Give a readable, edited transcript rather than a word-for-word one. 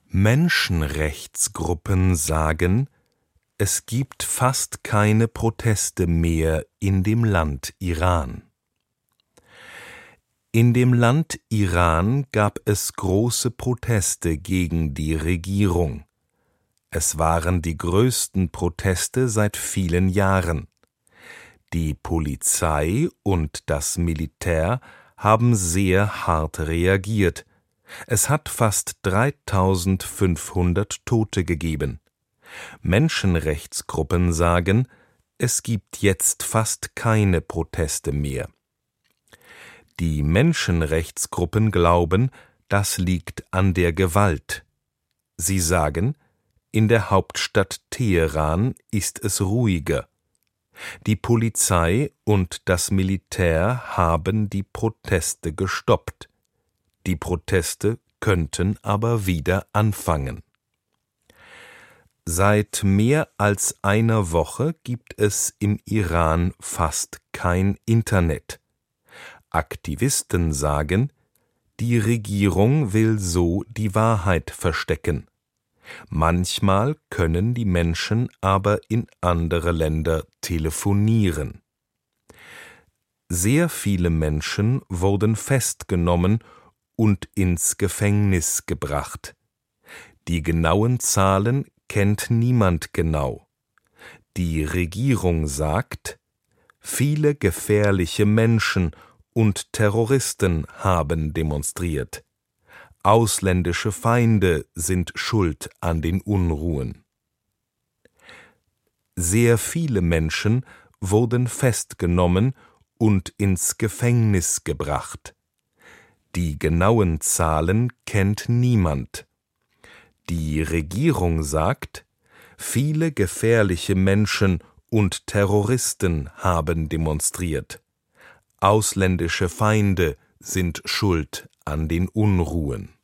Menschenrechtsgruppen sagen, es gibt fast keine Proteste mehr in dem Land Iran. In dem Land Iran gab es große Proteste gegen die Regierung. Es waren die größten Proteste seit vielen Jahren. Die Polizei und das Militär haben sehr hart reagiert. Es hat fast 3500 Tote gegeben. Menschenrechtsgruppen sagen, es gibt jetzt fast keine Proteste mehr. Die Menschenrechtsgruppen glauben, das liegt an der Gewalt. Sie sagen, in der Hauptstadt Teheran ist es ruhiger. Die Polizei und das Militär haben die Proteste gestoppt. Die Proteste könnten aber wieder anfangen. Seit mehr als einer Woche gibt es im Iran fast kein Internet. Aktivisten sagen, die Regierung will so die Wahrheit verstecken. Manchmal können die Menschen aber in andere Länder telefonieren. Sehr viele Menschen wurden festgenommen und ins Gefängnis gebracht. Die genauen Zahlen kennt niemand genau. Die Regierung sagt, viele gefährliche Menschen und Terroristen haben demonstriert. Ausländische Feinde sind schuld an den Unruhen. Sehr viele Menschen wurden festgenommen und ins Gefängnis gebracht. Die genauen Zahlen kennt niemand. Die Regierung sagt, viele gefährliche Menschen und Terroristen haben demonstriert. Ausländische Feinde sind schuld an den Unruhen.